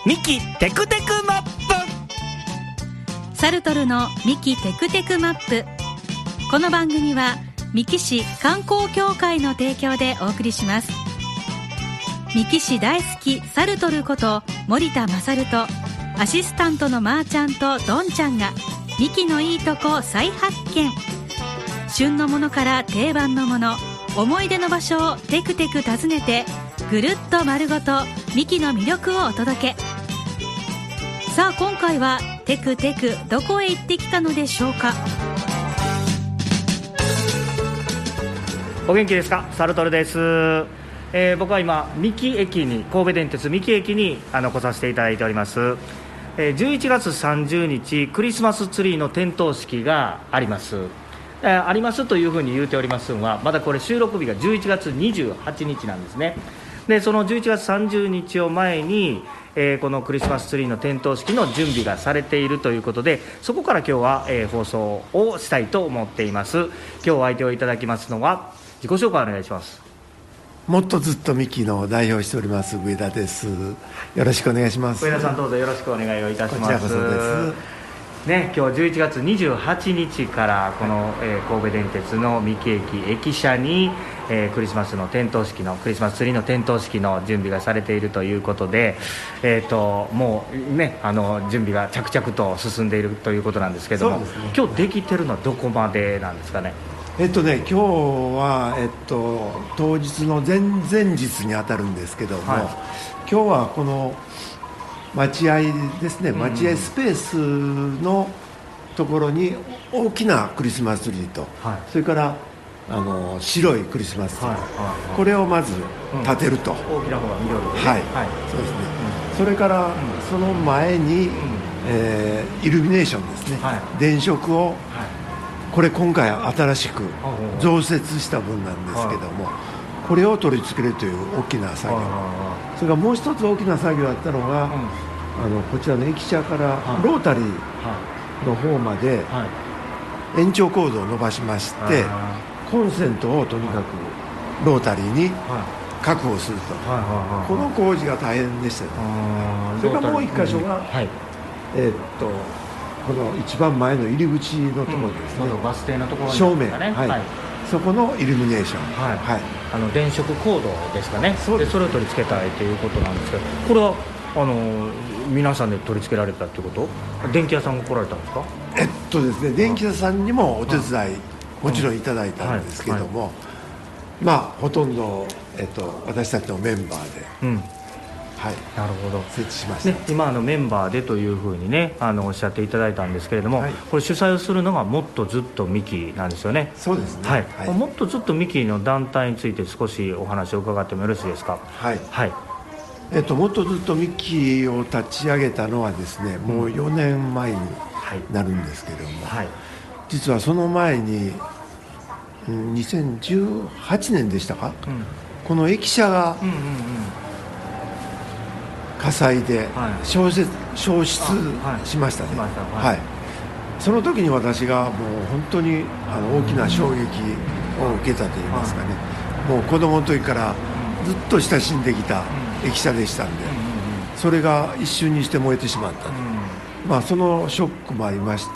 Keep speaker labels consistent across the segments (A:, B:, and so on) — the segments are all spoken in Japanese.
A: ミキテクテクマップ。
B: サルトルのミキテクテクマップ。この番組は三木市観光協会の提供でお送りします。三木市大好きサルトルこと森田勝とアシスタントのまーちゃんとどんちゃんがミキのいいとこ再発見。旬のものから定番のもの、思い出の場所をテクテク訪ねてぐるっと丸ごとミキの魅力をお届け。さあ今回はテクテクどこへ行ってきたのでしょうか。
C: お元気ですか。サルトルです。僕は今三木駅に、神戸電鉄三木駅に来させていただいております。11月30日クリスマスツリーの点灯式があります。ありますというふうに言うておりますのは、まだこれ収録日が11月28日なんですね。でその11月30日を前に、このクリスマスツリーの点灯式の準備がされているということで、そこから今日は、放送をしたいと思っています。今日お相手をいただきますのは、自己紹介お願いします。
D: もっとずっとミキの代表しております上田です。よろしくお願いします。
C: 上田さんどうぞよろしくお願いをいたします。
D: こちらこそです
C: ね、今日11月28日からこの、神戸電鉄の三木駅駅舎に、クリスマスの点灯式のクリスマスツリーの点灯式の準備がされているということで、もうね準備が着々と進んでいるということなんですけども、ね、今日できてるのはどこまでなんですかね。
D: 今日は、当日の前々日に当たるんですけども、今日はこの待合ですね、待合スペースのところに大きなクリスマスツリーと、それから白いクリスマスツリー、これをまず立てると、
C: 大きな方が緑で、
D: そうですね、それからその前に、イルミネーションですね、電飾を、これ今回新しく増設した分なんですけども、これを取り付けるという大きな作業、それからもう一つ大きな作業だったのが、こちらの駅舎からロータリーの方まで延長コードを伸ばしまして、コンセントをとにかくロータリーに確保すると、この工事が大変でしたね。それからもう一箇所が、この一番前の入り口のところですね、
C: バス停のところに
D: 正面、そこのイルミネーション、
C: 電飾コードですかね。それを取り付けたいということなんですけど、これは皆さんで取り付けられたということ、電気屋さんが来られたんですか。
D: ですね、電気屋さんにもお手伝いもちろんいただいたんですけども、ほとんど、私たちのメンバーで、
C: なるほど、
D: 設置しました、
C: 今メンバーでというふうにねおっしゃっていただいたんですけれども、これ主催をするのがもっとずっとミキなんですよね。
D: そうですね、
C: もっとずっとミキの団体について少しお話を伺ってもよろしいですか。
D: もっとずっとミキを立ち上げたのはですね、もう4年前になるんですけども、実はその前に2018年でしたか、この駅舎が火災で消失しましたね。その時に私がもう本当に大きな衝撃を受けたといいますかね、もう子供の時からずっと親しんできた駅舎でしたんで、それが一瞬にして燃えてしまったと、そのショックもありまして、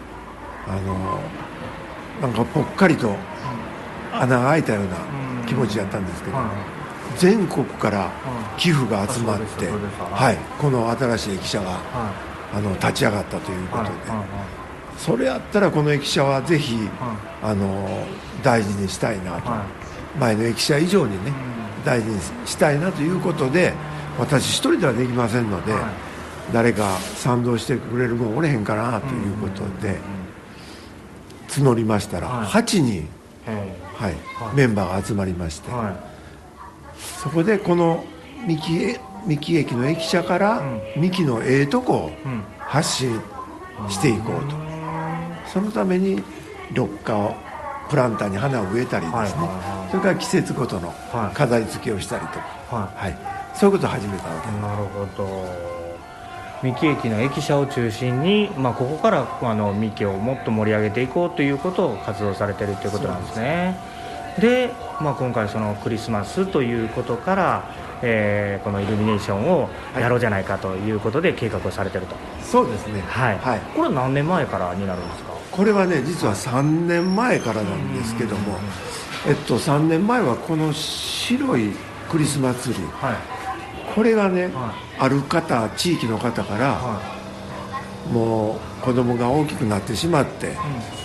D: なんかぽっかりと穴が開いたような気持ちだったんですけど、全国から寄付が集まって、この新しい駅舎が、立ち上がったということで、それやったらこの駅舎はぜひ、大事にしたいなと、前の駅舎以上にね、大事にしたいなということで、私一人ではできませんので、誰か賛同してくれるもんおれへんかなということで募りましたら、8人、メンバーが集まりまして、そこでこの三木駅の駅舎から三木のとこを発信していこうと、そのために緑化をプランターに花を植えたりですね、それから季節ごとの飾り付けをしたりとか、そういうことを始めたわけです。
C: なるほど。三木駅の駅舎を中心に、ここから三木をもっと盛り上げていこうということを活動されているということなんですね。 で、今回そのクリスマスということから、このイルミネーションをやろうじゃないかということで計画をされてると。
D: そうですね、
C: はいはい、これは何年前からになるんですか？
D: これはね実は3年前からなんですけども、3年前はこの白いクリスマスツリー、はい、これがね、ある方地域の方から、もう子供が大きくなってしまって、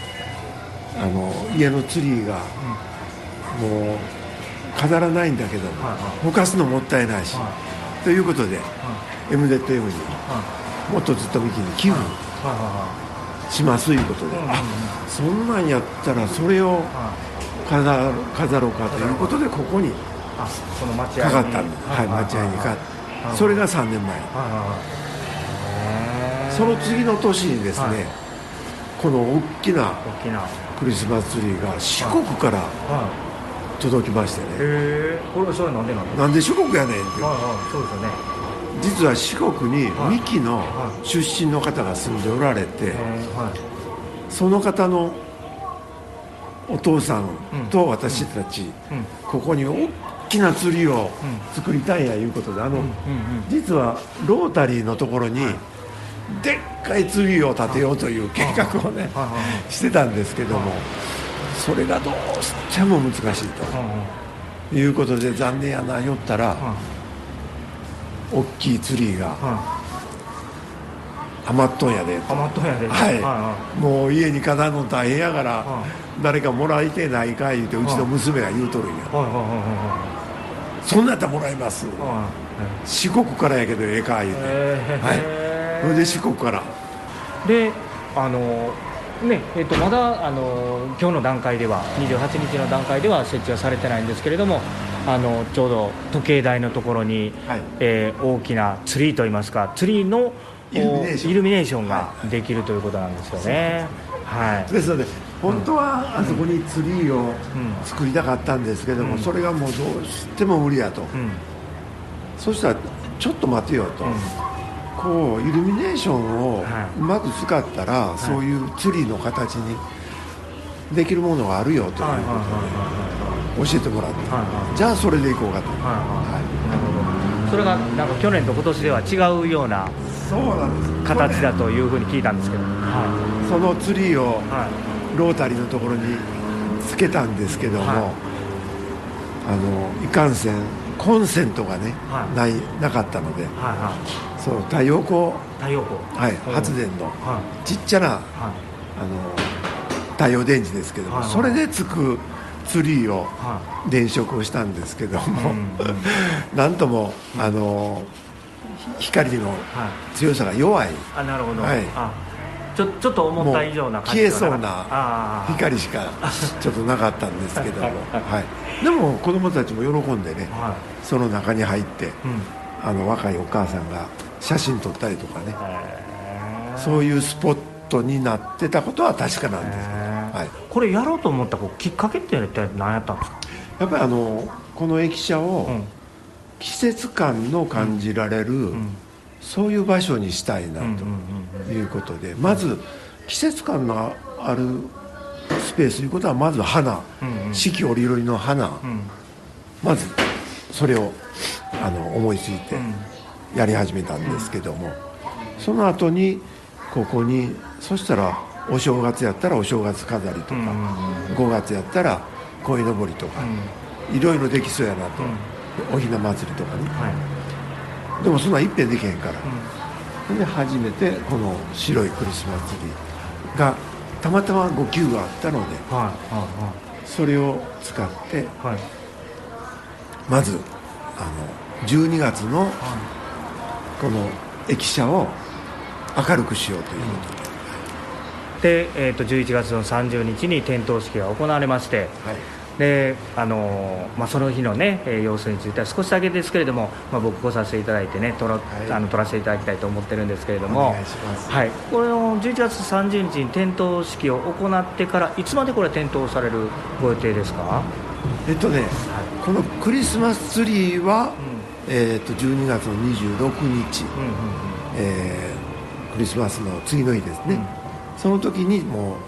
D: 家のツリーがもう飾らないんだけど、ほかすのもったいないし、ということで、MZM にもっとずっと幹に寄付しますということで、そんなんやったらそれを飾ろうかということでここにかかったんです。はい、待合にかかって、それが3年前。その次の年にですね、この大きなクリスマスツリーが四国から届きましてね。
C: これそれ
D: なんで四国やねんって。
C: そうですよね。
D: 実は四国に三木の出身の方が住んでおられて、その方のお父さんと私たち、ここに大きなツリーを作りたいやいうことで、実はロータリーのところにでっかいツリーを建てようという計画をねしてたんですけども、それがどうしても難しいということで、残念やな言ったら、大きいツリーが余っとんやで、はい、もう家に飾るの大変やから誰かもらいてないか言うてうちの娘が言うとるんや。そんなやったらもらいます、四国からやけどええか言うて、それで四国から
C: でまだ今日の段階では28日の段階では設置はされてないんですけれども、ちょうど時計台のところに、大きなツリーといいますか、ツリーのイルミネーションができるということなんですよね。
D: ですので本当はあそこにツリーを作りたかったんですけども、それがもうどうしても無理やと、そしたらちょっと待てよと、こうイルミネーションをうまく使ったら、そういうツリーの形にできるものがあるよということで教えてもらって、じゃあそれでいこうかと。
C: それがなんか去年と今年では違うような形だというふうに聞いたんですけど、
D: そのツリーをロータリーのところにつけたんですけども、いかんせんコンセントがね、なかったので、そう太陽光発電のちっちゃな太陽電池ですけども、それでつくツリーを電飾をしたんですけども、なんとも光の強さが弱い。
C: なるほど。ちょっと思った以上な感じ
D: 消えそうな光しかちょっとなかったんですけども、でも子供たちも喜んでね、その中に入って、若いお母さんが写真撮ったりとかね、そういうスポットになってたことは確かなんですけど、
C: これやろうと思ったきっかけって一体何やったんですか？
D: やっぱりこの駅舎を季節感の感じられる、そういう場所にしたいなということで、まず季節感のあるスペースということは、まず花、四季折々の花、まずそれを思いついてやり始めたんですけども、その後にここに、そしたらお正月やったらお正月飾りとか、5月やったら鯉のぼりとか、いろいろできそうやなと、おひな祭りとかね、でもそんなんいっぺんできへんから、で初めてこの白いクリスマスツリーがたまたまご給があったので、それを使って、まず12月のこの駅舎を明るくしようということ
C: で、11月の30日に点灯式が行われまして、でその日のね、様子については少しだけですけれども、僕来させていただいてね、撮らせていただきたいと思ってるんですけれども、これの11月30日に点灯式を行ってからいつまでこれ点灯されるご予定ですか？
D: このクリスマスツリーは、12月の26日、クリスマスの次の日ですね、その時にもう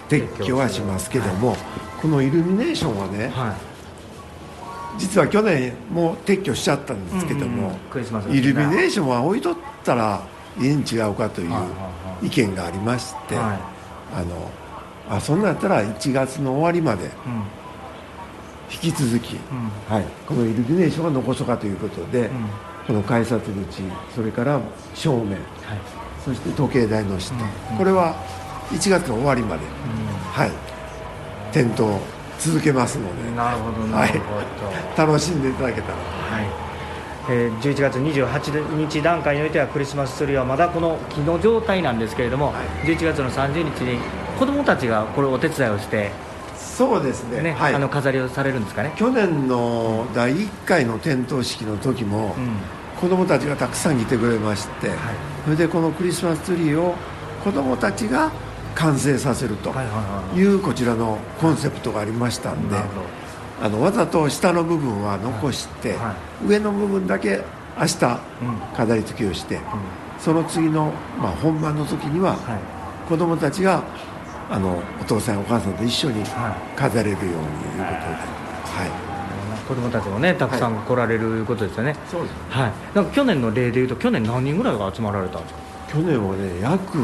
D: 撤去はしますけども、このイルミネーションはね、実は去年もう撤去しちゃったんですけども、イルミネーションは置いとったらいいん違うかという意見がありまして、そんなんやったら1月の終わりまで引き続き、このイルミネーションは残そうかということで、この改札口、それから正面、そして時計台の下、これは1月の終わりまで、点灯続けますので、
C: なるほどなるほ
D: ど、楽しんでいただけたら。
C: 11月28日段階においてはクリスマスツリーはまだこの木の状態なんですけれども、11月の30日に子どもたちがこれをお手伝いをして、
D: そうですね、
C: 飾りをされるんですかね。
D: 去年の第1回の点灯式の時も、子どもたちがたくさん来てくれまして、それでこのクリスマスツリーを子どもたちが完成させるというこちらのコンセプトがありましたんで、わざと下の部分は残して、上の部分だけ明日飾り付けをして、その次の、本番の時には子どもたちがお父さんお母さんと一緒に飾れるようにということで、
C: 子どもたちもねたくさん来られることですよね。
D: そうです。
C: なんか去年の例でいうと、去年何人ぐらいが集まられたんですか？
D: 去年はね約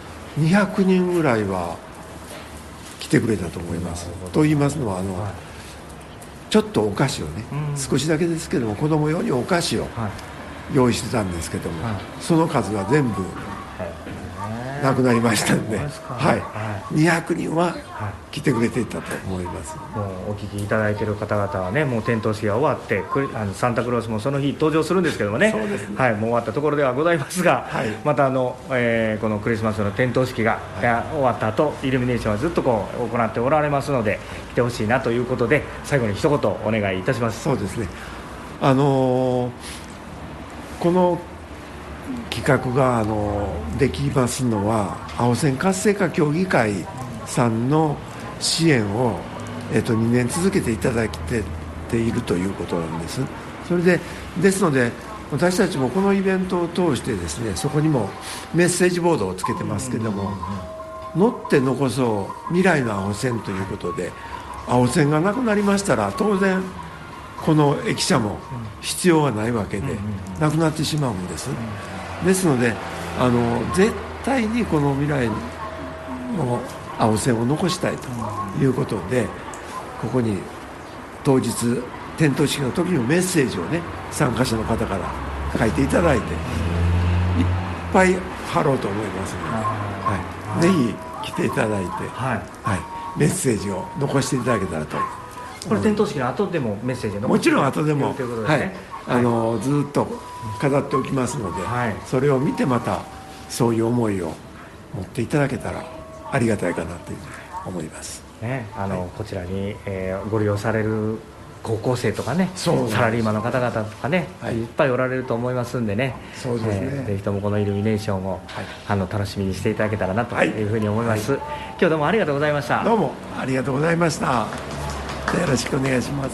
D: 200人ぐらいは来てくれたと思います。と言いますのはちょっとお菓子をね、少しだけですけども子供用にお菓子を用意してたんですけども、その数が全部なくなりましたんで、200人は来てくれていたと思います。
C: もうお聞きいただいている方々はね、もう点灯式が終わってサンタクロースもその日登場するんですけどもね、もう終わったところではございますが、またこのクリスマスの点灯式が終わった後、イルミネーションはずっと行っておられますので、来てほしいなということで、最後に一言お願いいたします。
D: そうですね、この企画ができますのは青線活性化協議会さんの支援を、2年続けていただいているということなんです。それですので私たちもこのイベントを通してですね、そこにもメッセージボードをつけてますけども、乗って残そう未来の青線ということで、青線がなくなりましたら当然この駅舎も必要がないわけでなくなってしまうんです。ですので絶対にこの未来の青線を残したいということで、ここに当日点灯式の時にもメッセージをね、参加者の方から書いていただいて、いっぱい貼ろうと思いますので、ぜひ来ていただいて、メッセージを残していただけたらと。
C: これ点灯式の後でもメッセージ
D: もちろん後でも、
C: ということですね。
D: ずっと飾っておきますので、それを見てまたそういう思いを持っていただけたらありがたいかなというふうに思いますね。
C: こちらに、ご利用される高校生とかね、サラリーマンの方々とかね、いっぱいおられると思いますんでね、ぜひともこのイルミネーションを、楽しみにしていただけたらなというふうに思います。今日どうもありがとうございました。
D: どうもありがとうございました。よろしくお願いします。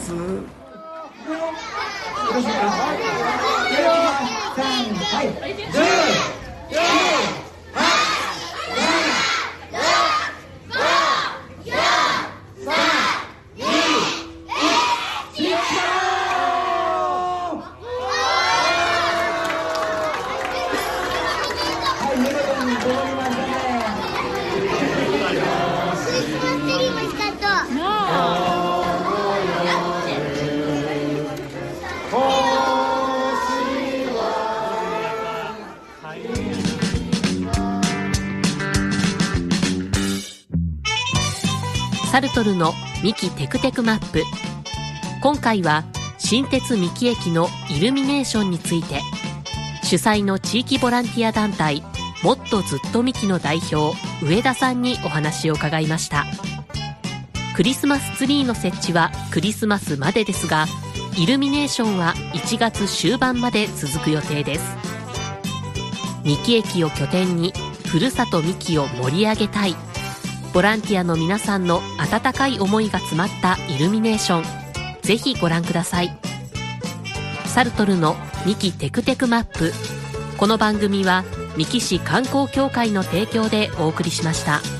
E: サルトルのミキテクテクマップ。今回は新鉄三木駅のイルミネーションについて、主催の地域ボランティア団体もっとずっとミキの代表上田さんにお話を伺いました。クリスマスツリーの設置はクリスマスまでですが、イルミネーションは1月終盤まで続く予定です。三木駅を拠点にふるさと三木を盛り上げたい、ボランティアの皆さんの温かい思いが詰まったイルミネーション、ぜひご覧ください。サルトルのミキテクテクマップ。この番組は三木市観光協会の提供でお送りしました。